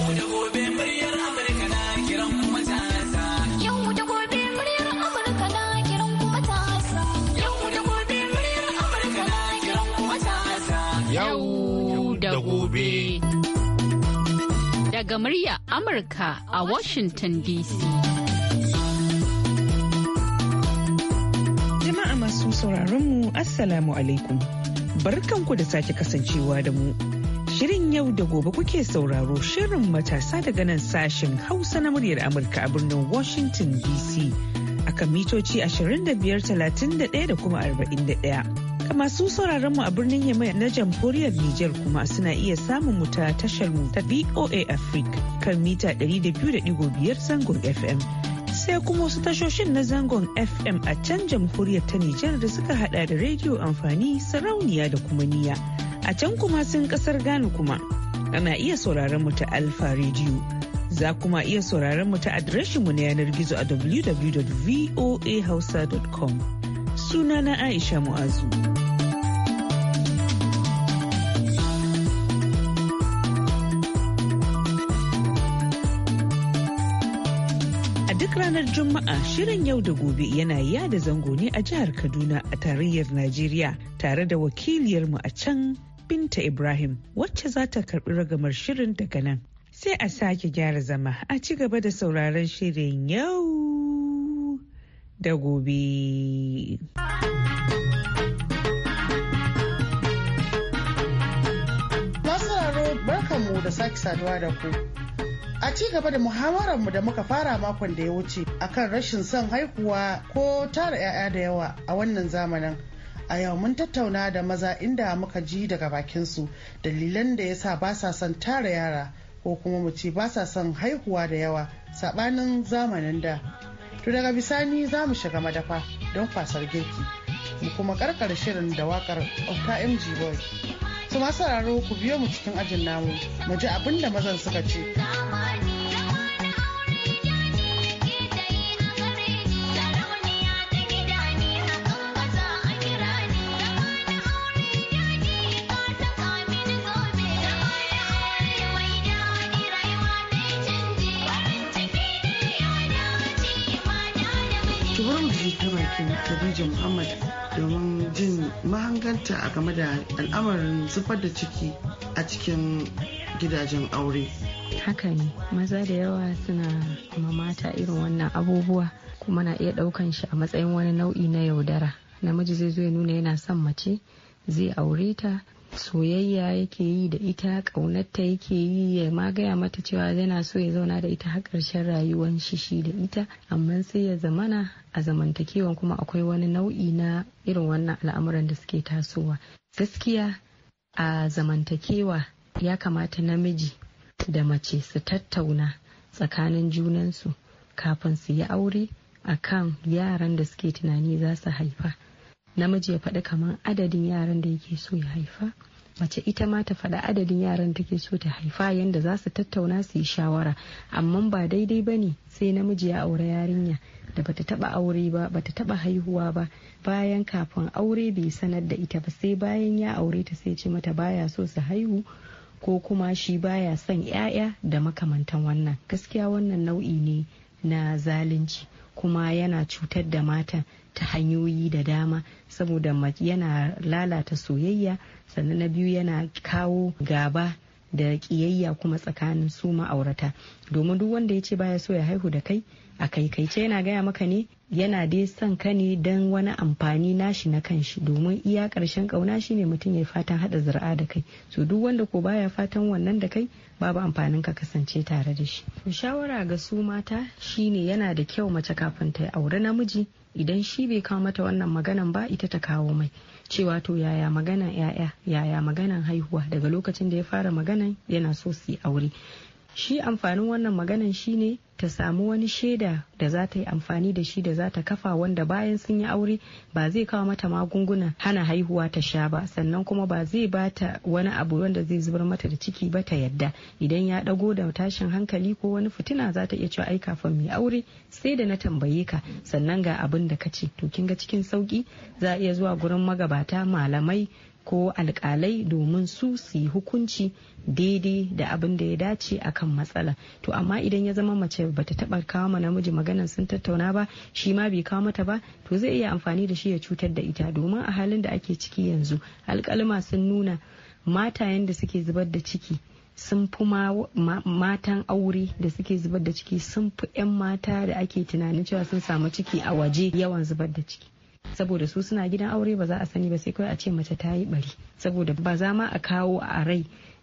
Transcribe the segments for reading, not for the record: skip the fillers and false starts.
Gobe. Daga murya Amurka a Washington DC. Jama'a masu sauraronmu Assalamu alaikum. Barkanku da sake kasancewa da mu. Shirin yau da gobe kuke sauraro shirin matasa daga nan sashen Hausa na muryar Amurka a birnin Washington DC. Akan mitoci 25,31 da kuma 41. Masu sauraron mu a birnin Yamai na jamhuriyar Nijar kuma suna iya samun mu ta tashar mu ta VOA Africa kan mita 200.5 zangon FM. Sai kuma wasu tashoshin na zangon FM a can jamhuriyar ta Nijar da suka hada da rediyo amfani, sarauniya da kuma niya. A can kuma sun kasar Ghana kuma ana iya sauraron mu ta Alpha Radio. Za kuma iya sauraron mu ta adireshin mu na yanar gizo a www.voahausa.com. Sunana Aisha Mu'azu. A duk ranar Juma'a shirin yau da gobe yana yada zango ne a jihar Kaduna a tarayyar Najeriya tare da wakiliyarmu a can Binta Ibrahim wacce za ta karbi ragamar shirin daga nan. Sai a sake gyara zama a ci gaba da sauraron shirin yau da gobe. Masu barkanmu da sake saduwa da ku. A ci gaba da muhawararmu da muka fara makon da ya wuce akan rashin son haihuwa ko tara 'ya'ya da yawa a wannan zamanin. A yau mun tattauna da maza inda muka ji daga bakinsu dalilan da yasa ba sa son tara yara ko kuma mu ce ba sa son haihuwa da yawa sabanin zamanin da. To daga bisani za mu shiga madafa don kwasar girki mu kuma karkar shirin da wakar Auta MG Boy. Su masu sauraro ku biyo mu cikin ajin namu mu ji abin da mazan suka ce. Khadija Muhammad domin jin mahanganta a game da al'amarin zubar da ciki a cikin gidajen aure. Haka ne, maza da yawa suna ma mata irin wannan abubuwa kuma na iya daukan shi a matsayin wani nau'i na yaudara. Namiji zai zo ya nuna yana son mace, zai aure ta, soyayya yake yi da ita, ƙaunarta yake yi, ya ma gaya mata cewa yana so ya zauna da ita har ƙarshen rayuwar shi da ita, amma sai ya zamana a zamantakewan kuma akwai wani nau'i na irin wannan al'amuran da suke tasowa. Gaskiya a zamantakewa ya kamata namiji da mace su tattauna tsakanin junansu kafin su yi aure akan yaran da suke tunani za su haifa. Namiji ya faɗi kamar adadin yaran da yake so ya haifa, mace ita ma ta faɗi adadin yaran da take so ta haifa yanda za su tattauna su yi shawara. Amma ba daidai ba ne sai namiji ya aure yarinya da bata taba aure ba, bata taba haihuwa ba, bayan kafin aure bai sanar da ita ba, sai bayan ya aure ta sai ce mata baya so su haihu ko kuma shi baya son 'ya'ya da makamantan wannan. Gaskiya wannan nau'i ne na zalunci kuma yana cutar da matan ta hanyoyi da dama, saboda yana lalata soyayya, sannan na biyu yana kawo gaba da kiyayya kuma tsakanin su ma'aurata. Domin duk wanda ya ce baya so ya haihu da kai a kaikaice yana gaya maka ne yana dai son ka ne don wani amfani nashi na kanshi, domin iya karshen kauna shine mutum ya fatan hada zuri'a da kai. So duk wanda ko baya fatan wannan da kai babu amfanin ka kasance tare da shi. Shawara ga su mata shine yana da kyau mace kafin ta aure namiji, idan shi bai kawo mata wannan maganan ba ita ta kawo mai cewa to yaya maganan 'ya'ya, yaya maganan haihuwa. Daga lokacin da ya fara maganan yana so su yi aure, shi amfanin wannan maganan shine ta samu wani shaida da za ta yi amfani da shi da za ta kafa, wanda bayan sun yi aure ba zai kawo mata magungunan hana haihuwa ta sha ba, sannan kuma ba zai bata wani abu wanda zai zubar mata da ciki ba ta yadda. Idan ya dago da tashin hankali ko wani fitina za ta iya cewa ai kafin mai aure sai da na tambaye ka sannan ga abin da ka ce. To kin ga cikin sauki za a iya zuwa gurin magabata, malamai ko alkalai domin su yi hukunci daidai da abin da ya dace akan matsala. To amma idan ya zama mace bata taba kawo ma namiji maganan sun tattauna ba, shi ma bai kawo mata ba, to zai iya amfani da shi ya cutar da ita. Domin a halin da ake ciki yanzu alkalma sun nuna matayen da suke zubar da ciki sun fi matan aure da suke zubar da ciki sun fi 'yan mata da ake tunanin cewa sun samu ciki a waje yawan zubar da ciki. Saboda su suna gidan aure ba za a sani ba sai kawai a ce mace ta yi bari, saboda ba za ma a kawo a rai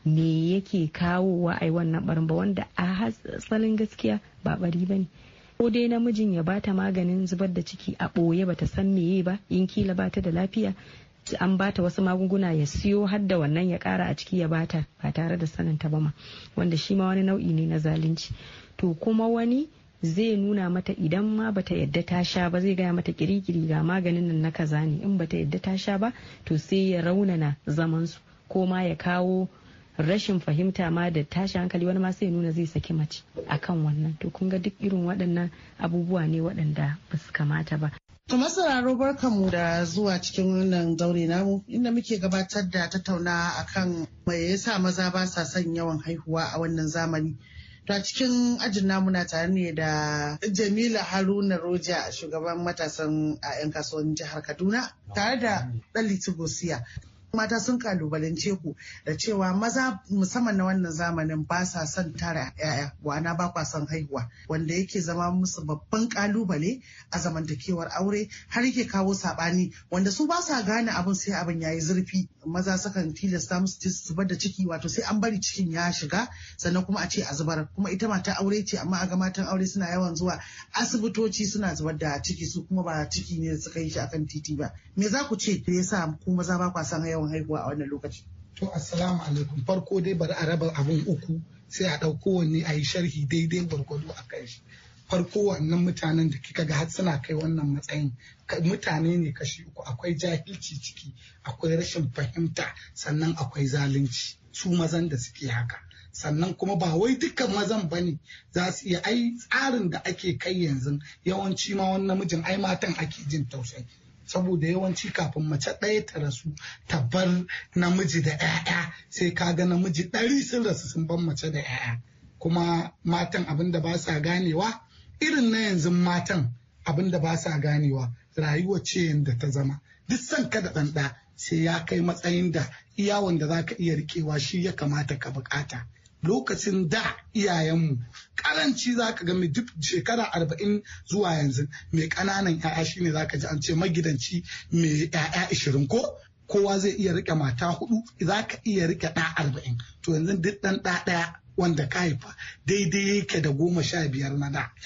me yake kawowa a yi wannan barin ba, wanda a hatsalin gaskiya ba bari ba ne. Ko dai namijin ya bata maganin zubar da ciki a ɓoye bata san meye ba, in kila bata da lafiya an bata wasu magunguna ya siyo har da wannan ya kara a ciki ya bata ba tare da sanin ta ba ma, wanda shi ma wani nau'i ne na zalunci. To kuma wani zai nuna mata idan ma bata yadda ta sha ba, zai gaya mata kirikiri ga maganin nan na kaza ne, in bata yadda ta sha ba to sai ya raunana zaman su, ko ma ya kawo rashin fahimta ma da tashi hankali, wani ma sai nuna zai saki mace akan wannan. To kun ga duk irin waɗannan abubuwa ne waɗanda ba su kamata ba. To masararo barkanmu da zuwa cikin wannan zaure namu inda muke gabatar da tattauna akan mai yasa maza ba sa son yawan haihuwa a wannan zamani. To a cikin ajin namu na tare ne da Jamila Haruna Roja, shugaban matasan a 'yan kasuwan jihar Kaduna, tare da Dalitu Gosiya. Mata sun kalubalance ku da cewa maza musamman na wannan zamanin ba sa son tara yaya, wana ba kwa son haihuwa, wanda yake zama musu babban kalubale a zamantakewar aure, har yake kawo sabani wanda su ba sa gane abin sai abin yayi zurfi. Maza sukan tilasta musu zubar da ciki, wato sai an bari cikin ya shiga sannan kuma a ce a zubar. Kuma ita mata aure ce, amma a ga matan aure suna yawan zuwa asibitoci suna zubar da ciki, su kuma ba ciki ne da suka yi shi akan titi ba. Me za ku ce da yasa ku maza ba kwa son yawan haihuwa a wannan lokaci? To assalamu alaikum. Farko dai bari a raba abun uku sai a ɗauko wanne a yi sharhi daidai gwargwado a kai shi. Farko wannan mutanen da kika ga har suna kai wannan matsayin mutane ne kashi uku. Akwai jahilci ciki, akwai rashin fahimta, sannan akwai zalunci. Su mazan da suke haka. Sannan kuma ba wai dukkan mazan bane za su iya, ai tsarin da ake kai yanzu yawanci ma wani namijin ai matan ake jin tausayi. Saboda yawanci kafin mace ɗaya ta rasu ta bar namiji da 'ya'ya sai ka ga namiji 100 sun rasu sun bar mace da 'ya'ya. Kuma matan abin da ba sa ganewa, irin na yanzu matan abin da ba sa ganewa, rayuwa ce yadda ta zama. Duk son ka da ɗanɗa sai ya kai matsayin da iya wanda za ka iya riƙewa shi ya kamata ka buƙata. Lokacin da iyayenmu karanci za ka ga mai duk shekara 40 zuwa yanzu mai ƙananan 'ya'ya shine za ka ji an ce magidanci mai 'ya'ya 20 ko kowa zai iya rike mata 4, za ka iya rike ɗa 40. To yanzu duk ɗan ɗa ɗaya wanda ka haifa daidai yake da 15 na da.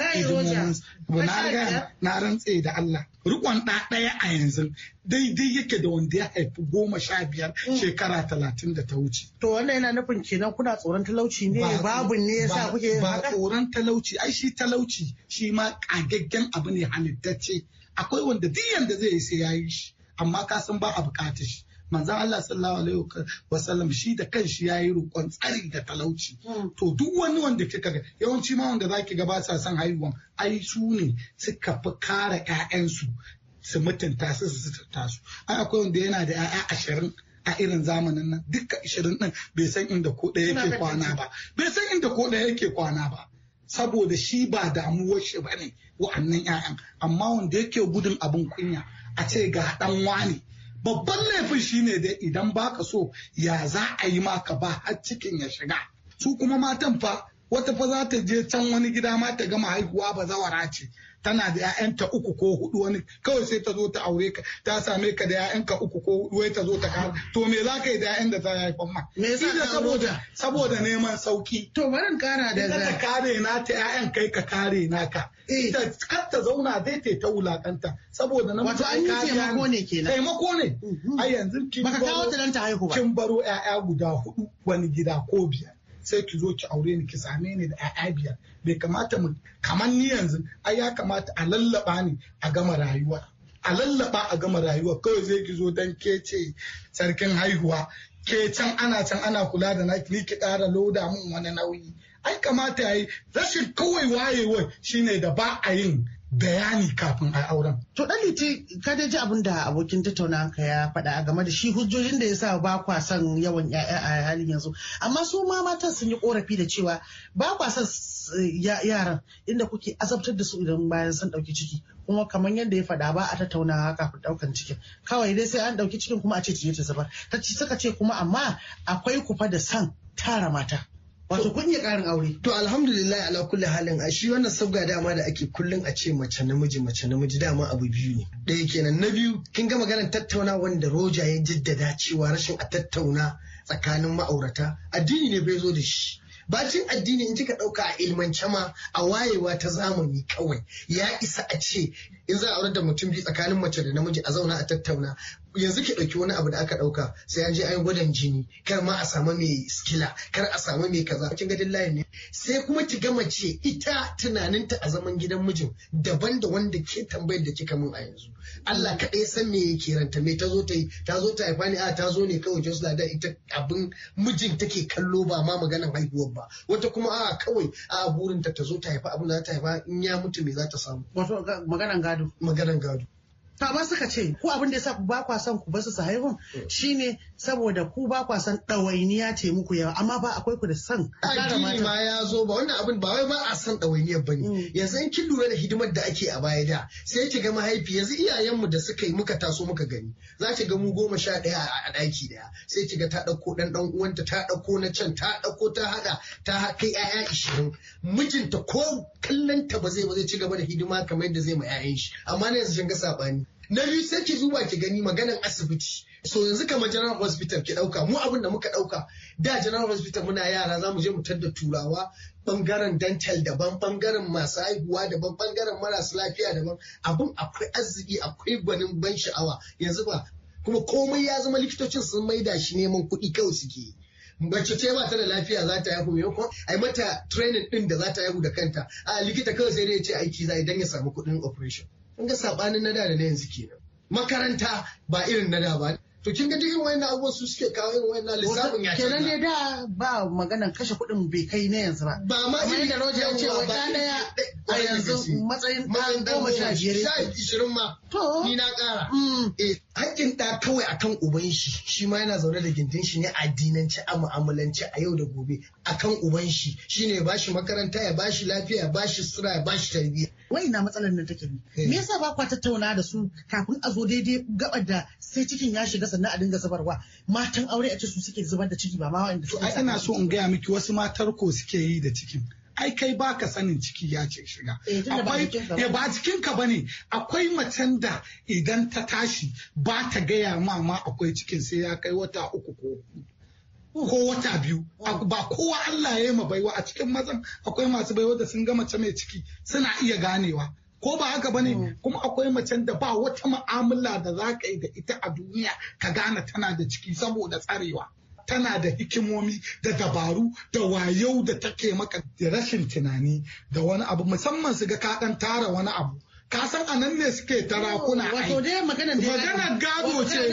Na rantse da Allah, rikon ɗa ɗaya a yanzu daidai yake da wanda ya haifi 15 shekara 30 da ta wuce. To wannan yana nufin kenan kuna tsoron talauci ne, babu ne yasa kuke yin haka? Ba tsoron talauci, ai shi talauci shi ma kagaggen abu ne halittacce. Akwai wanda duk yanda zai yi sai ya yi shi, amma ka san ba a bukatar shi. Manzan Allah sallallahu alaihi wasallam shi da kanshi ya yi roƙon tsari da talauci. To duk wani wanda kika ga yawanci ma wanda zaki ga ba sa son haihuwan, ai su ne suka fi kare 'ya'yansu su mutunta su suturta su. Ai akwai wanda yana da 'ya'ya 20 a irin zamanin nan, duka 20 din bai san inda ko ɗaya yake kwana ba. Bai san inda ko ɗaya yake kwana ba. Saboda shi ba damuwar shi bane wa'annan 'ya'yan, amma wanda yake gudun abin kunya a ce ga ɗan wani. Babban laifin shine dai idan baka so ya za a yi maka ba har cikin ya shiga. Su kuma matan fa wata fa za ta je can wani gida ma ta gama haihuwa ba zawara ce. Tana da 'ya'yanta 3 ko 4 wani kawai sai ta zo ta aure ka, ta same ka da 'ya'yanka 3 ko 4 wai ta zo ta kara. To me za ka yi da 'ya'yan da ta haifan ma? Me yasa saboda neman sauki. To barin kara da ita ta kare na ta 'ya'yan kai ka kare naka. Ita kar ta zauna dai ta wulakanta saboda na wato an yi taimako ne kenan. Taimako ne. Ai yanzu baka kawo ta dan ta haihu ba. Kin baro 'ya'ya guda 4 wani gida ko 5. Sai ki zo ki aure ni ki same ni da 'ya'ya 5. Bai kamata mu kamar ni yanzu, ai ya kamata a lallaba ni a gama rayuwa. A lallaba a gama rayuwa, kawai zai ki zo dan ke ce sarkin haihuwa. Ke can ana kula da naki, ni ki ƙara loda mun wani nauyi. Ai kamata yayi rashin kawai wayewar shine da ba a yin bayani kafin a auren. To dan Liti ka dai ji abin da abokin tattaunawa ka ya faɗa game da shi hujjojin da yasa ba kwa son yawan ƴaƴa a halin yanzu. Amma su ma matan sun yi korafi da cewa ba kwa son yaran inda kuke azabtar da su idan bayan sun ɗauki ciki. Kuma kamar yadda ya faɗa ba a tattaunawa kafin ɗaukan cikin. Kawai dai sai an ɗauki cikin kuma a ce ta zubar. Suka ce kuma amma akwai kufa da son tara mata. Wato kun iya ƙarin aure. To alhamdulillah ala kulli halin a shi wannan sabga dama da ake kullum a ce mace namiji dama abu biyu ne. Ɗaya kenan na biyu kin ga maganar tattauna wanda Roja ya jaddada cewa rashin a tattauna tsakanin ma'aurata addini ne bai zo da shi. Bacin addini in kika ɗauka a ilmance ma a wayewa ta zamani kawai ya isa a ce in za a aurar da mutum biyu tsakanin mace da namiji a zauna a tattauna. Yanzu ki ɗauki wani abu da aka ɗauka sai an je an yi gwadon jini kar ma a samu mai skila kar a samu mai kaza kin ga dillahi ne sai kuma ki ga mace ita tunaninta a zaman gidan mijin daban da wanda ke tambayar da kika mun a yanzu Allah kaɗai san me yake ranta me ta zo ta haifa ne ta zo ne kawai just da ita abin mijin take kallo ba ma maganan haihuwar ba wata kuma kawai burinta ta zo ta haifa abin da za ta haifa in ya mutu me za ta samu wato maganan gado Kama suka ce ku abin da yasa ku ba kwa son ku basu su haihun shine saboda ku ba kwa son ɗawainiya ce muku yawa amma ba akwai ku da son addini ma ya zo ba wannan abin ba wai ba a son ɗawainiyar bane yanzu in kin lura da hidimar da ake a baya da sai ki ga mahaifi yanzu iyayenmu da suka yi muka taso muka gani za ki ga mu 11 a ɗaki daya sai ki ga ta ɗauko ɗan uwanta ta ɗauko na can ta ɗauko ta haɗa ta kai 'ya'ya 20 mijinta ko kallon ta ba zai ci gaba da hidima kamar yadda zai ma 'ya'yan shi amma ne yanzu kin ga sabani. Na biyu sai ki zuwa ki gani maganan asibiti. So yanzu kamar General Hospital ki dauka mu abin da muka dauka da General Hospital muna yara za mu je mu tadda turawa bangaren dental daban bangaren masu haihuwa daban bangaren marasa lafiya daban abin akwai arziki akwai gwanin ban sha'awa yanzu ba kuma komai ya zama likitocin sun maida shi neman kuɗi kawai suke yi. Mace ce ba ta da lafiya za ta haihu maimakon a yi mata training din da za ta haihu da kanta a likita kawai sai dai ya ce aiki za idan ya samu kuɗin operation. Kun ga sabanin na da na yanzu kenan. Makaranta ba irin na da ba. To kin ga duk irin wayannan abubuwan su suke kawo irin wayannan lissafin ya kenan ne da ba maganan kashe kuɗin bai kai na yanzu ba. Ba ma irin da Roja ya ce wa ɗaya a yanzu matsayin ɗan 15 20 ma. To. Ni na ƙara. Haƙƙin ɗa kawai akan uban shi ma yana zaune da gindin shi ne a addinance a mu'amalance a yau da gobe akan uban shi shine ya bashi makaranta ya bashi lafiya ya bashi sura ya bashi tarbiyya. Wai ina matsalar nan take ne. Me yasa ba kwa tattauna da su kafin a zo daidai gabar da sai cikin ya shiga sannan a dinga zubarwa matan aure a ce su suke zubar da ciki ba ma wanda su. Ai ina so in gaya miki wasu matar ko suke yi da cikin. Ai kai baka sanin ciki ya ce shiga. Akwai ba cikinka bane akwai macen da idan ta tashi ba ta gaya ma akwai cikin sai ya kai wata 3 ko wata 2 ba kowa Allah ya yi ma baiwa a cikin mazan akwai masu baiwa da sun ga mace mai ciki suna iya ganewa ko ba haka bane kuma akwai macen da ba wata mu'amala da za ka yi da ita a duniya ka gane tana da ciki saboda tsarewa tana da hikimomi da dabaru da wayau da take maka da rashin tunani da wani abu musamman su ga ka dan tara wani abu ka san a nan ne suke tarakuna ai wato dai magana gado ce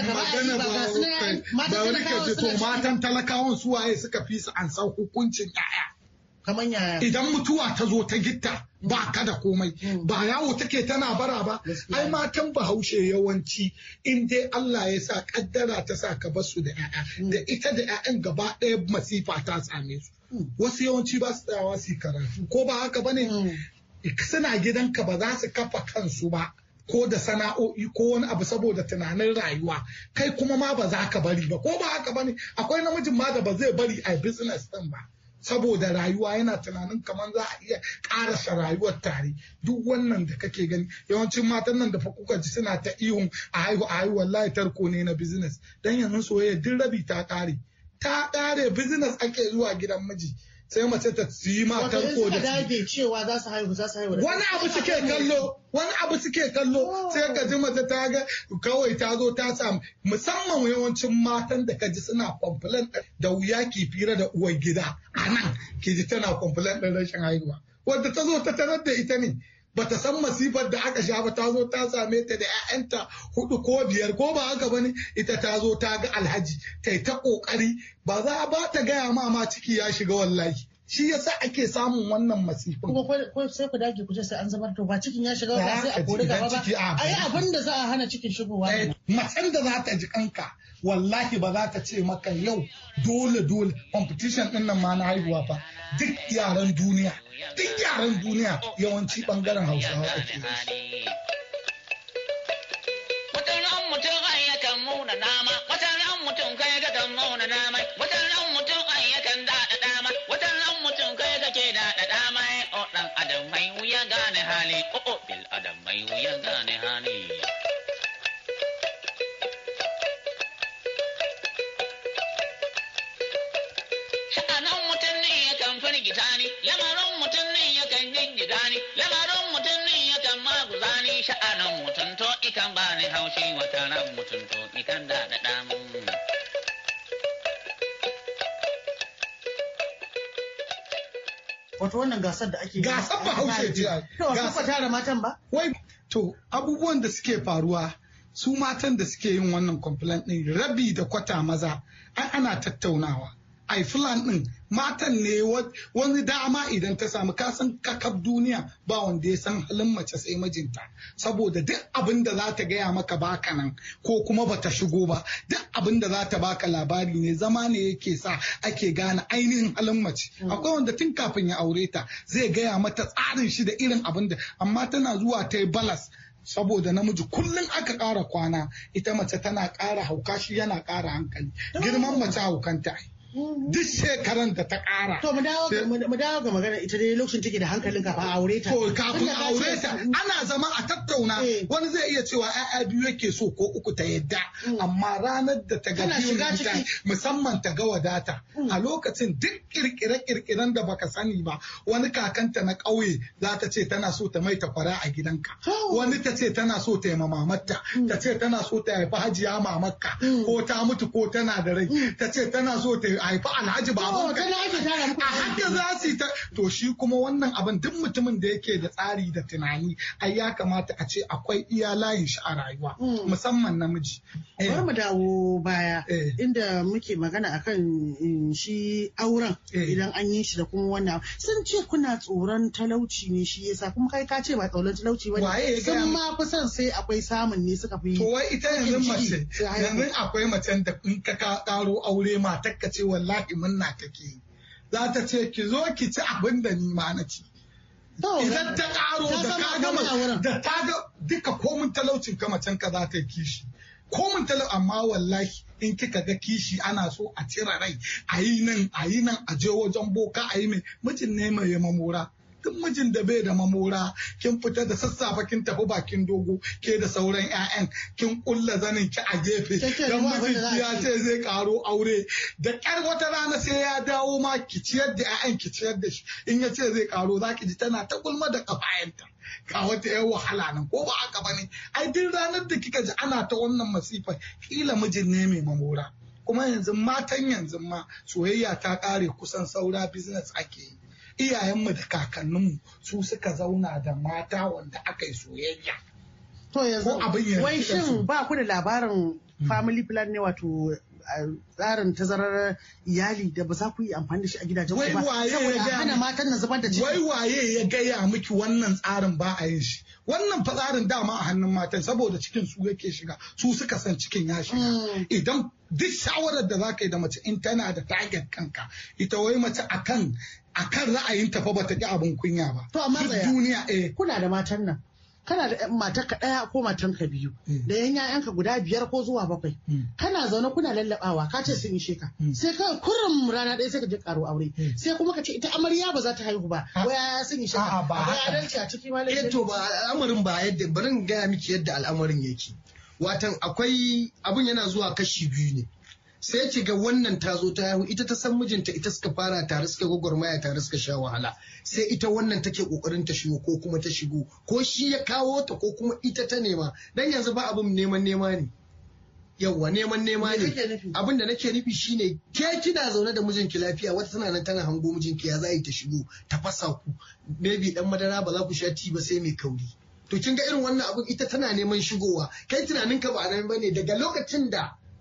ba wani ka ce to matan talakawan su waye suka fi su an san hukuncin yaya kaman yaya idan mutuwa ta zo ta gitta ba ka da komai ba yawo take tana bara ba ai matan bahaushe yawanci in dai Allah ya sa kaddara ta sa ka basu da yaya da ita da yayan gaba ɗaya masifa ta same su wasu yawanci ba su tsayawa su karatu ko ba haka bane suna gidanka ba za su kafa kansu ba ko da sana'o'i ko wani abu saboda tunanin rayuwa kai kuma ma ba za ka bari ba ko ba haka bane akwai namijin ma da ba zai bari a business din ba saboda rayuwa yana tunanin kamar za a iya karasa rayuwar tare duk wannan da kake gani yawancin matan nan da fa kuka ji suna ta ihun a haihu wallahi tarko ne na business dan yanzu soyayya duk rabi ta kare business ake zuwa gidan miji sai mace ta yi matar ko da dage cewa za su haihu wani abu suke kallo sai ka ji mace ta ga kawai ta zo ta samu musamman yawancin matan da ka ji suna complain da wuya ki fira da uwar gida a nan ki ji tana complain da rashin haihuwa wanda ta zo ta tarar da ita ne bata san masifar da aka sha ba ta zo ta same ta da 'ya'yanta 4 ko 5 ko ba haka bane ita ta zo ta ga alhaji ta yi ta kokari ba za a ba ta gaya ma ciki ya shiga wallahi shi yasa ake samun wannan masifin. Ko sai ku dage ku ce sai an zubar to ba cikin ya shiga ba sai a kori gaba ba. Ai abin da za a hana cikin shigowa. Macen da za ta ji kanka wallahi ba za ta ce maka yau dole competition din nan ma na haihuwa fa duk yaran duniya yawanci bangaren Hausawa ake yi. Sha'anan mutum to ikan ba ni haushi wata ran mutum to ikan da mun. Wato wannan gasar da ake gasar ba haushe ce. Gasar tara matan ba? Wai to abubuwan da suke faruwa su matan da suke yin wannan complaint din rabi da kwata maza ana tattaunawa. Ai fulan din matan ne wani dama idan ta samu kasan kakab duniya ba wanda ya san halin mace sai mijinta saboda duk abin da za ta gaya maka baka nan ko kuma bata shigo ba duk abin da za ta baka labari ne zama ne yake sa ake gane ainihin halin mace akwai wanda tun kafin ya aure ta zai gaya mata tsarin shi da irin abin da amma tana zuwa ta yi balas saboda namiji kullum aka ƙara kwana ita mace tana ƙara hauka shi yana ƙara hankali girman mace haukanta duk shekaran da ta ƙara. To mu dawo ga magana ita dai lokacin take da hankalin kafin a aure ta. To kafin a aure ta ana zama a tattauna wani zai iya cewa ƴaƴa biyu yake so ko uku ta yadda amma ranar da ta ga biyun mutane musamman ta ga wadata a lokacin duk kirkire-kirkiren da baka sani ba wani kakanta na ƙauye za ta ce tana so ta mai ta fara a gidanka wani ta ce tana so ta yi mamamarta ta ce tana so ta haifi hajiya mamarka ko ta mutu ko tana da rai ta ce tana so ta haifi alhaji babu a haka za su yi ta to shi kuma wannan abin duk mutumin da yake da tsari da tunani ai ya kamata a ce akwai iya layin shi a rayuwa musamman namiji. Bari mu dawo baya inda muke magana akan shi auren idan an yi shi da kuma wannan sun ce kuna tsoron talauci ne shi yasa kuma kai ka ce ba tsoron talauci ba ne sun ma fi son sai akwai samun ne suka fi. To wai ita yanzu mace yanzu akwai macen da in ka karo aure matar ka ce wallahi munna take za ta ce ki zo ki ci abin da ni ma na ci. Idan ta karo da ka gama da ta ga duka komin talaucin ka macen ka za ta yi kishi. Komin talaucin amma wallahi in kika ga kishi ana so a cire rai a yi nan a je wajen boka a yi mai mijin ne mai mamora. Duk mijin da bai da mamora kin fita da sassafe kin tafi bakin dogo ke da sauran 'ya'yan kin kulla zanin ki a gefe dan mijin ya ce zai karo aure da kyar wata rana sai ya dawo ma ki ciyar da 'ya'yan ki ciyar da shi in ya ce zai karo zaki ji tana ta gulma da kafayanta ka wata yan wahala nan ko ba haka bane ai duk ranar da kika ji ana ta wannan masifa kila mijin ne mai mamora kuma yanzu matan yanzu ma soyayya ta kare kusan saura business ake yi. Iyayenmu da kakanninmu su suka zauna da mata wanda aka yi soyayya. To yanzu wai shin ba ku da labarin family plan ne wato tsarin tazarar iyali da ba za ku yi amfani da shi a gidajen ku ba saboda hana matan na zubar da ciki. Wai waye ya gaya miki wannan tsarin ba a yin shi. Wannan fa tsarin dama a hannun matan saboda cikin su yake shiga su suka san cikin ya shiga. Idan duk shawarar da za ka yi da mace in tana da target kanka ita wai mace akan ra'ayin ta fa bata ki abin kunya ba. To amma duniya kuna da matan nan. Kana da matarka ɗaya ko matanka biyu da yan ƴaƴanka guda 5 ko zuwa 7 kana zaune kuna lallabawa ka ce sun yi sheka sai ka kurum rana ɗaya sai ka je karo aure sai kuma ka ce ita amarya ba za ta haihu ba waya sun yi sheka ba adalci a ciki ma to ba al'amarin ba yadda barin gaya miki yadda al'amarin yake watan akwai abun yana zuwa kashi biyu ne sai ki ga wannan ta zo ta haihu ita ta san mijinta ita suka fara tare suka gwagwarmaya tare suka sha wahala sai ita wannan take kokarin ta shigo ko kuma ta shigo ko shi ya kawo ta ko kuma ita ta nema dan yanzu ba abin neman nema ne yawwa neman nema ne abin da nake nufi shine ke kina zaune da mijinki lafiya wata tana nan tana hango mijinki ya za ta shigo ta fasa ku maybe dan madara ba za ku sha ti ba sai mai kauri to kin ga irin wannan abin ita tana neman shigowa kai tunaninka ba nan bane daga lokacin da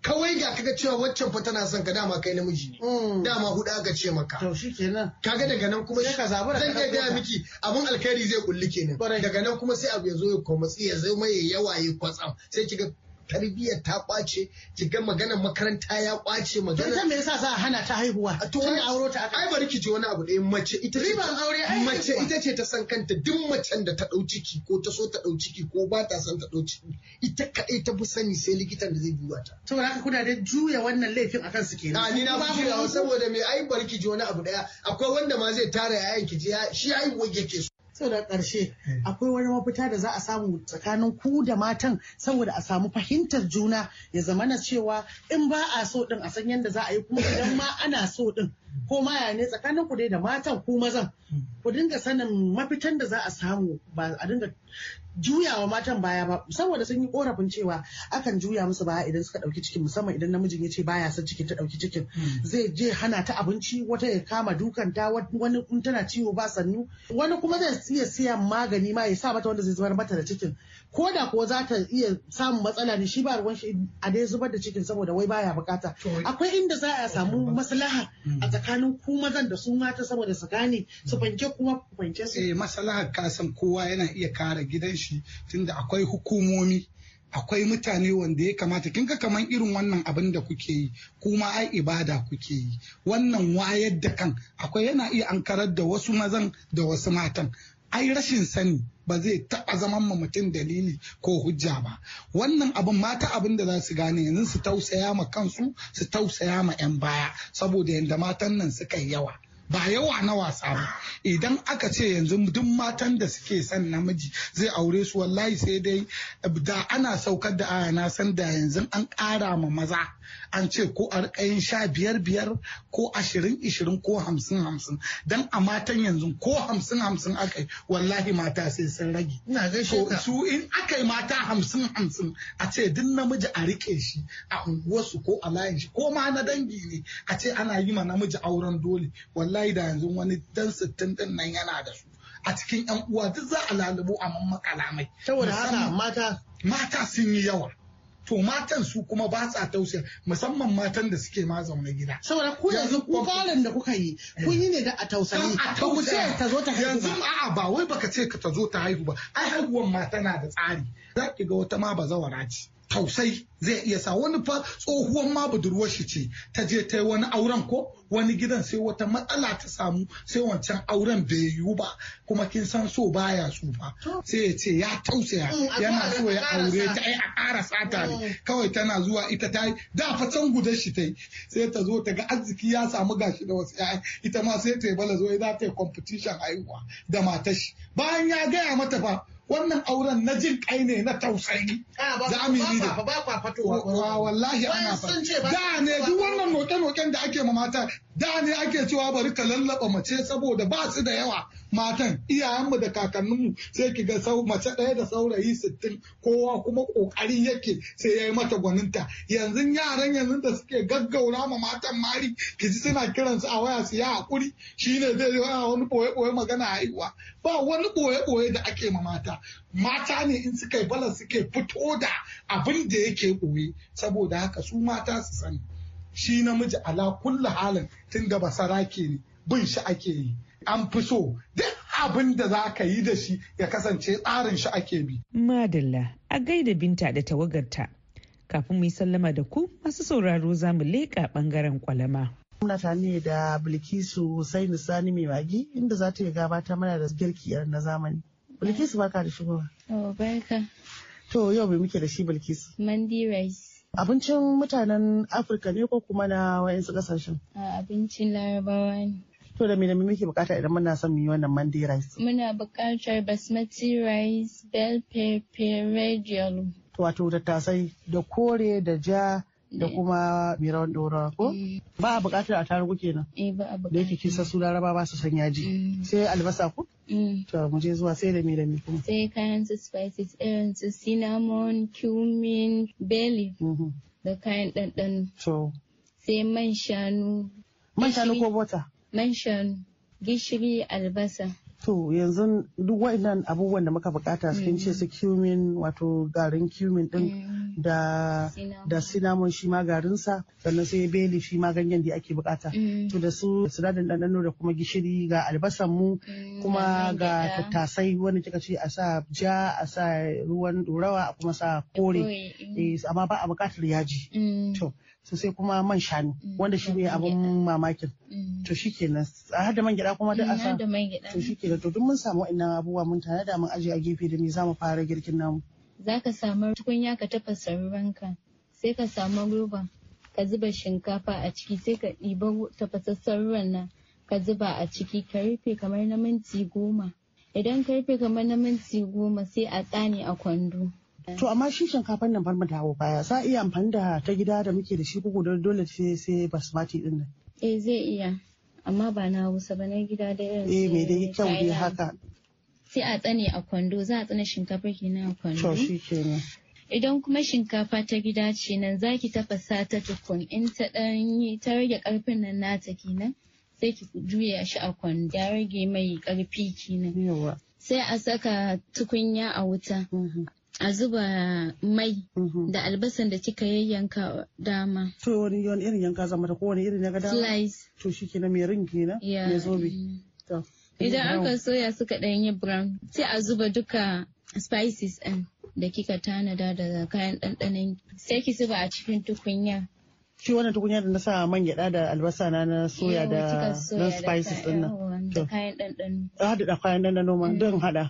kawai ga kaga cewa waccan fa tana son ka dama kai namiji dama hudu aka ce maka to shikenan kaga daga nan kuma zan iya gaya miki abun alkhairi zai kulli kenan daga nan kuma sai abu ya zo ya komatsi ya zo mai yawa ya kwatsam sai kiga tarbiyyar ta kwace kiga maganar makaranta ya kwace maganar to me yasa za a hana ta haihuwa to wani auro ta ai bari ki ji wani abu ɗaya mace ita ce riban aure ai mace ita ce ta san kanta duk macen da ta dau ciki ko ta so ta dau ciki ko ba ta san ta dau ciki ita kadai ta fi sani sai likitan da zai duba ta saboda haka kuna da juya wannan laifin akan su kenan ni na fi juyawa saboda me ai bari ki ji wani abu ɗaya akwai wanda ma zai tara yayan ki ji shi haihuwa yake so sau da ƙarshe akwai wani mafita da za a samu tsakanin ku da matan saboda a samu fahimtar juna ya zama na cewa in ba a so din a san yadda za a yi kuma idan ma ana so din ko ma ya ne tsakanin ku dai da matan ku mazan ku dinga sanin mafitan da za a samu ba a dinga juyawa matan baya ba saboda sun yi korafin cewa akan juya musu baya idan suka dauki cikin musamman idan namijin ya ce baya son cikin ta dauki cikin zai je hana ta abinci wata ya kama dukanta wani in tana ciwo ba sannu wani kuma zai iya siya magani ma ya sa mata wanda zai zubar mata da cikin ko da kuwa za ta iya samun matsala ne shi ba ruwan shi a dai zubar da cikin saboda wai baya bukata akwai inda za a samu maslaha a tsakanin ku mazan da su mata saboda su gane su fanke kuma ku fanke su maslahar kasan kowa yana iya kare gidan shi tunda akwai hukumomi akwai mutane wanda ya kamata kin ga kaman irin wannan abin da kuke yi kuma ai ibada kuke yi wannan wayar da kan akwai yana iya ankarar da wasu mazan da wasu matan ai rashin sani ba zai taɓa zaman ma mutum dalili ko hujja ba wannan abin mata abin da za su gane yanzu su tausaya ma kansu su tausaya ma 'yan baya saboda yadda matan nan suka yi yawa ba yawa na wasa ba idan aka ce yanzu duk matan da suke son namiji zai aure su wallahi sai dai da ana saukar da aya na san da yanzu an ƙara ma maza an ce ko a rikayin 15-5 ko 20-20 ko 50-50 dan a matan yanzu ko 50-50 aka yi wallahi mata sai sun rage su in aka yi mata 50-50 a ce duk namiji a rike shi a unguwarsu ko a layin shi ko ma na dangi ne a ce ana yi ma namiji auren dole wallahi da yanzu wani dan 60 din nan yana da su a cikin yan uwa duk za a lalubo a mamakalamai saboda haka mata sun yi yawa to matan su kuma ba sa tausaya musamman matan da suke ma zaune gida saboda ku yanzu ku karin da kuka yi kun yi ne da a tausayi ku ce ta zo ta haihu yanzu a'a ba wai baka ce ka ta zo ta haihu ba ai haihuwan ma tana da tsari za ki ga wata ma bazawara ce tausai zai iya sa wani fa tsohuwan ma budurwar shi ce ta je ta yi wani auren ko wani gidan sai wata matsala ta samu sai wancan auren bai yiwu ba kuma kin san so baya tsufa sai ya ce ya tausaya yana so ya aure ta ai a ƙara sata ne kawai tana zuwa ita ta yi da fa can gudar shi ta yi sai ta zo ta ga arziki ya samu gashi da wasu ƴaƴa ita ma sai ta yi bala zo za ta yi competition haihuwa da matar shi bayan ya gaya mata fa wannan auren na jin kai ne na tausayi za mu yi da wallahi ana fa da ne duk wannan noke-noken da ake ma mata da ne ake cewa bari ka lallaba mace saboda ba su da yawa matan iyayenmu da kakanninmu sai ki ga mace ɗaya da saurayi 60 kowa kuma kokari yake sai ya yi mata gwaninta yanzu yaran yanzu da suke gaggaura ma matan mari ki ji suna kiransu a waya su ya hakuri shine zai yi wani boye-boye magana haihuwa ba wani boye-boye da ake ma mata ne in suka yi bala suke fito da abin da yake boye saboda haka su mata su sani shi namiji ala kulli halin tun da basarake ne bin shi ake yi an fi so duk abin da za ka yi da shi ya kasance tsarin shi ake bi. Madalla a gaida Binta da tawagarta kafin mu yi sallama da ku masu sauraro za mu leƙa ɓangaren kwalama. Muna tare da Bilkisu Husainu Sani mai magi inda za ta yi gabata mana da girki irin na zamani. Bilkisu barka da shigowa. Oh barka. To yau bai muke da shi Bilkisu. Mandi rice. Abincin mutanen Afirka ne ko kuma na wayansu kasashen? Abincin Larabawa ne. To da me muke bukata idan muna son mu yi wannan mandi rice? Muna bukatar basmati rice, bell pepper, red yellow. Wato tattasai da kore da ja da kuma miran dora ko? Ba a bukatar a tarugu kenan. Ba a bukatar. Da yake kisa su Laraba ba su san yaji. Sai albasa ko? To mu je zuwa sai da me kuma. Sai kayan su spices irin su cinnamon, cumin, bay leaf da kayan ɗanɗano. To. Sai man shanu. Man shanu ko bota? Man shanu, gishiri, albasa. To yanzu duk waɗannan abubuwan da muka bukata sun ce su cumin wato garin cumin din da cinnamon shi ma garinsa sannan sai beli shi ma ganyen da ake bukata. To da su sinadarin ɗanɗano da kuma gishiri ga albasan mu kuma ga tattasai wanda kika ce a sa ja a sa ruwan ɗorawa a kuma sa kore amma ba a bukatar yaji. To sai kuma man shanu wanda shi ne abun mamakin. To shi kenan a hada man gyaɗa kuma duk a sa. To shi kenan to duk mun samu wa'annan abubuwa mun tare da mun ajiye a gefe da me za mu fara girkin namu. Za ka samu tukunya ka tafasa ruwanka sai ka samu roba ka zuba shinkafa a ciki sai ka ɗiba tafasassan ruwan nan ka zuba a ciki ka rufe kamar na minti 10. Idan ka rufe kamar na minti 10 sai a tsane a kwando. To amma shi shinkafan nan bar mu dawo baya za a iya amfani da ta gida da muke da shi ko dole sai basmati din nan. Zai iya amma ba na Hausa ba na gida da irin me dai kyau dai haka. Sai a tsane a kwando za a tsane shinkafar kenan a kwando. To shi kenan. Idan kuma shinkafa ta gida ce nan zaki tafasa ta tukun in ta ta rage karfin nan nata kenan sai ki juya shi a kwando ya rage mai karfi kenan. Sai a saka tukunya a wuta. A zuba mai da albasan da kika yayyanka dama. To wani irin yanka zama ta ko wani irin ya ga dama? Slice. To shi kenan mai ring kenan? Mai zobe. Idan aka soya suka ɗan yi brown sai a zuba duka spices ɗin da kika tanada da kayan ɗanɗanon sai ki zuba a cikin tukunya. Shi wannan tukunya da na sa man gyaɗa da albasa na soya da spices ɗin nan. Da kayan ɗanɗano. Haɗa da kayan ɗanɗano ma don haɗa.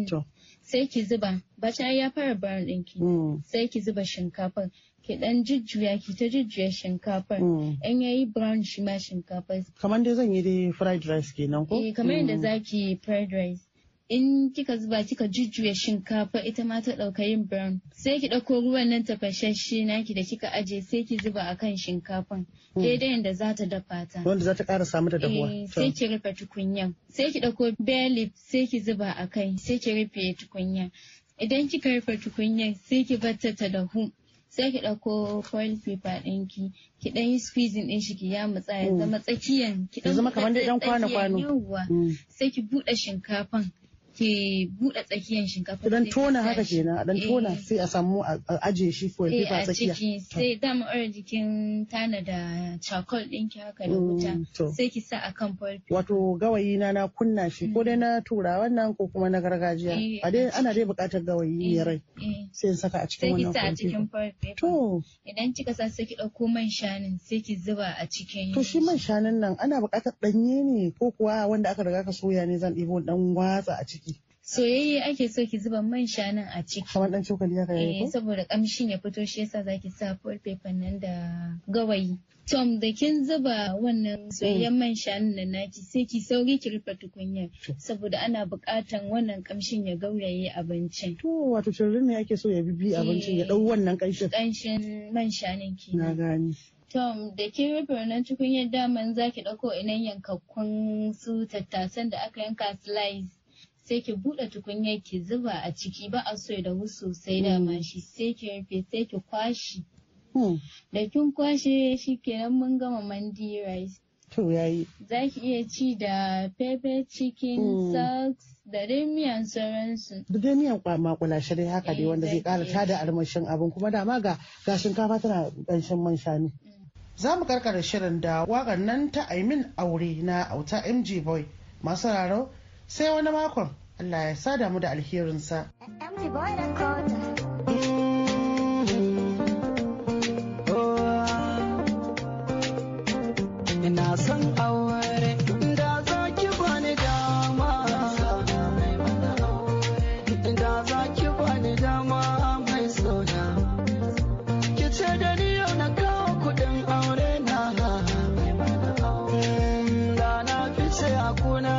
Sai ki zuba bacin ya fara brown ɗinki. Sai ki zuba shinkafar ki dan jujjuya ki ta jujjuya shinkafar in yayi brown shi ma shinkafar. Kamar dai zan yi dai fried rice kenan ko? Kamar yadda zaki fried rice. In kika zuba kika jujjuya shinkafa ita ma ta ɗauka yin brown sai ki ɗauko ruwan nan tafashashe naki da kika aje sai ki zuba akan shinkafan daidai yadda za ta dafa ta. Wanda za ta ƙara samu da dahuwa. Sai ki rufe tukunyan. Sai ki ɗauko bay leaf sai ki zuba akai sai ki rufe tukunyan. Idan kika rufe tukunyan sai ki batta ta dahu. Sai ki ɗauko foil paper ɗinki ki ɗan yi squeezing ɗin shi ki ya mutsa ya zama tsakiyan. Ki zama kamar dai ɗan kwano-kwano. Yawwa. Sai ki buɗe shinkafan. Ki buɗe tsakiyar shinkafa. Dan tona haka kenan, dan tona sai a samu a ajiye shi foil paper tsakiya. Sai dama jikin tana da charcoal ɗinki haka da wuta. Sai ki sa akan foil paper. Wato gawayi na kunna shi ko dai na turawan nan ko kuma na gargajiya. Ana dai buƙatar gawayi mai rai. Sai in saka a cikin wannan foil paper. Sai ki sa a cikin foil paper. Idan kika sa sai ki ɗauko man shanun sai ki zuba a cikin. To shi man shanun nan ana buƙatar ɗanye ne ko kuwa wanda aka riga ka soya ne zan ɗibo ɗan watsa a ciki. Soyayye ake so ki zuba man shanun a ciki. Kamar dan cokali haka yayi ko? Saboda kamshin ya fito shi yasa zaki sa foil paper nan da gawayi. Tom da kin zuba wannan soyayyen man shanun nan naki sai ki sauri ki rufe tukunyar saboda ana buƙatan wannan kamshin ya gauraye abincin. To wato tururin ne ake so ya bibi abincin ya dau wannan kanshin. Kanshin man shanun ki. Na gani. Tom da kin rufe wannan tukunyar daman zaki ɗauko inan yankakkun su tattasan da aka yanka slice. Sai ki buɗe tukunyar ki zuba a ciki ba a so ya dahu sosai dama shi sai ki rufe sai ki kwashi. Da kin kwashe shi kenan mun gama mandi rice. To yayi. Za ki iya ci da pepper chicken sauce da dai miyan sauransu. Da dai miyan makulashe dai haka dai wanda zai ƙara tada armashin abin kuma dama ga shinkafa tana ƙanshin man shanu. Za mu karkara shirin da waƙar nan ta Aimin Aure na Auta MJ Boy. Masu raro sai wani makon Allah ya sada mu da alherinsa. Ina son aure da za ki bani dama, da za ki bani dama mai sona. Ki ce da ni yau na kawo kuɗin aure na, da na fice a kuna.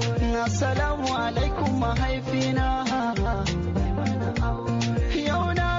Assalamu alaikum mahaifina, yau na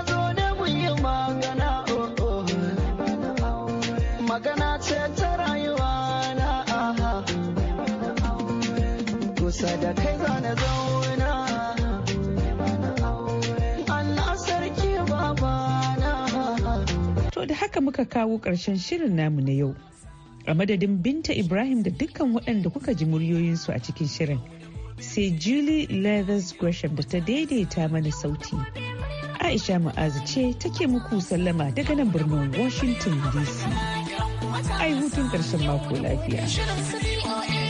da haka muka kawo ƙarshen shirin namu na yau. A madadin Binta Ibrahim da dukkan waɗanda kuka ji muryoyinsu a cikin shirin. Sai Julie Leathers Gresham da ta daidaita mana sauti. Aisha Ma'azu ce take muku sallama daga nan birnin Washington DC. Ai hutun ƙarshen mako lafiya.